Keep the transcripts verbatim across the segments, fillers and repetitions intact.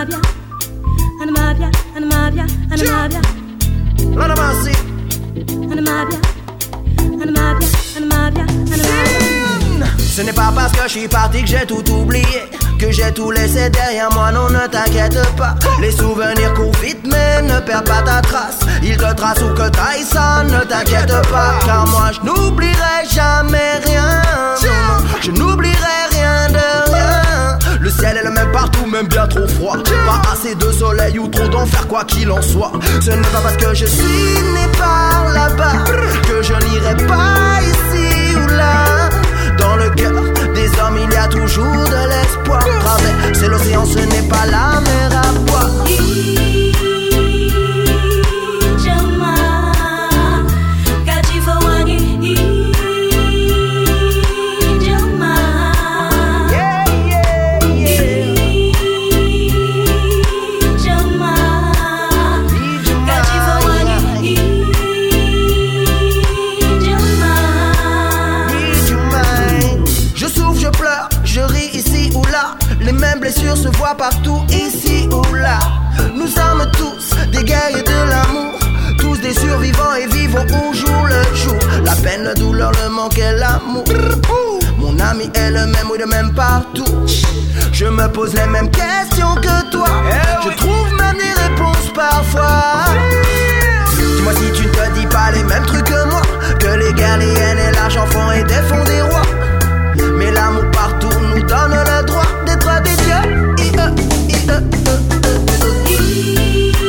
Animabia, Animabia, Animabia, Animabia. Lord of mercy. Animabia, Animabia, Animabia, Animabia. Ce n'est pas parce que je suis parti que j'ai tout oublié, que j'ai tout laissé derrière moi, non ne t'inquiète pas. Les souvenirs courent vite mais ne perds pas ta trace. Ils te tracent ou que t'ailles, ça ne t'inquiète pas. Car moi je n'oublierai jamais rien, non, je n'oublierai rien de rien. Le ciel est le même partout, même bien trop froid. Pas assez de soleil ou trop d'enfer, quoi qu'il en soit. Ce n'est pas parce que je suis né par là-bas que je n'irai pas ici ou là. Dans le cœur des hommes, il y a toujours de l'espoir. Traverser l'océan, ce n'est pas la mer à boire. Les mêmes blessures se voient partout, ici ou là. Nous sommes tous des guerriers de l'amour, tous des survivants et vivons au jour le jour. La peine, la douleur, le manque et l'amour. Mon ami est le même, oui, le même partout. Je me pose les mêmes questions que toi. Je trouve même des réponses parfois. Dis-moi si tu ne te dis pas les mêmes trucs que moi, que les guerres, les haines et l'argent font et défont des rois. Mais l'amour partout nous donne le droit d'être des dieux. I -e, I -e, -e, -e, -e.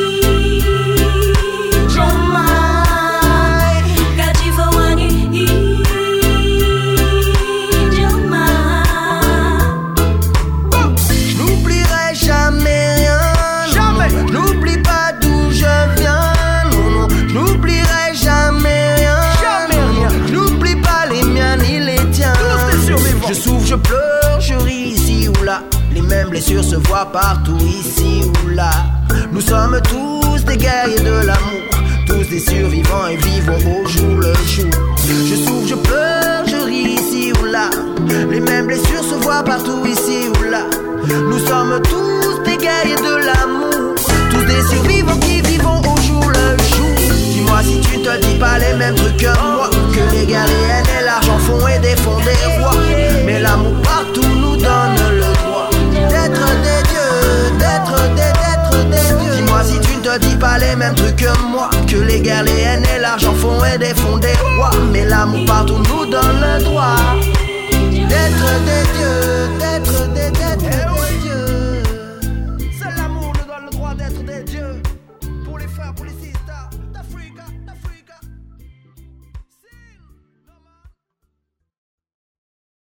Je n'oublierai jamais rien. Jamais. Je n'oublie pas d'où je viens. Non, non. Je n'oublierai jamais rien. Jamais rien. Je n'oublie pas les miens ni les tiens. Je souffre, je pleure, je ris ici ou là. Les mêmes blessures se voient partout ici ou là. Nous sommes tous des guerriers de l'amour, tous des survivants et vivons au jour le jour. Je souffre, je pleure, je ris ici ou là. Les mêmes blessures se voient partout ici ou là. Nous sommes tous des guerriers de l'amour, tous des survivants qui vivons au jour le jour. Dis-moi si tu te dis pas les mêmes trucs que moi, que les guerres, les haines et l'argent font et défont des rois. Mais l'amour partout nous donne le droit d'être des dieux, d'être des, d'être des dieux. Dis-moi si tu ne te dis pas les mêmes trucs que moi, que les guerres, les haines et l'argent font et défont des rois. Mais l'amour partout nous donne le droit d'être des dieux, d'être